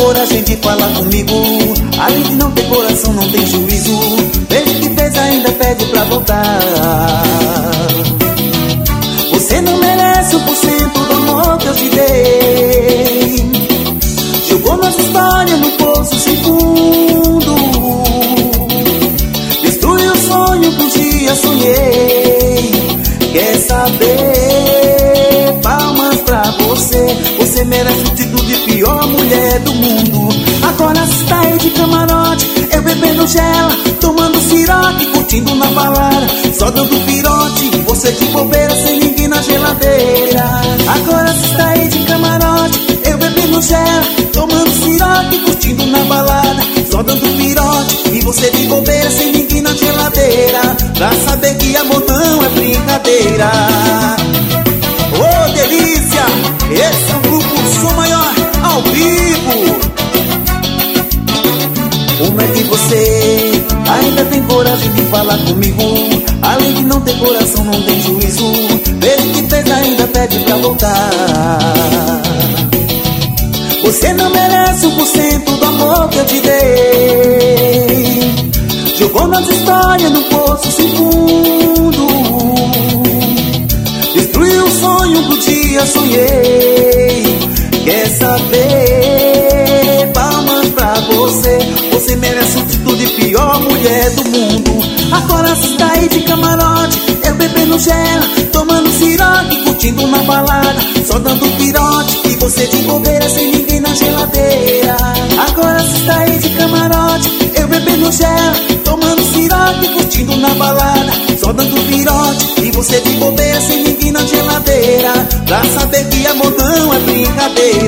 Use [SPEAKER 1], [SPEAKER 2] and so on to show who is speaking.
[SPEAKER 1] coragem de falar comigo. Além de não ter coração, não tem juízo. Desde que fez ainda pede pra voltar. Você não merece 1% do amor que eu te dei. Jogou nossa história no poço sem fundo. Destruiu o sonho que um dia sonhei. Quer saber? Palmas pra você. Você merece o título de pior mulher do mundo. Agora você tá aí de camarote, eu bebendo gela, tomando siroque, curtindo na balada, só dando pirote. Você de bobeira, sem ninguém na geladeira. Agora você tá aí de camarote, eu bebendo gela, tomando siroque, curtindo na balada, só dando pirote. E você de bobeira, sem ninguém na geladeira, pra saber que amor não é brincadeira. Ô delícia, esse é o grupo Som Maior ao vivo. Como é que você ainda tem coragem de falar comigo? Além de não ter coração, não tem juízo. Desde que fez ainda pede pra voltar. Você não merece 1% do amor que eu te dei. Jogou nossa história no poço sem fundo. Destruiu o sonho que um dia sonhei. Quer saber? Palmas pra você. Você merece o título de pior mulher do mundo. Agora você tá aí de camarote, eu bebendo gela, tomando siroque, curtindo na balada, só dando pirote. E você de bobeira, sem ninguém na geladeira. Agora você tá aí de camarote, eu bebendo gela, tomando siroque, curtindo na balada, só dando pirote. E você de bobeira, sem ninguém na geladeira, pra saber que amor não é brincadeira.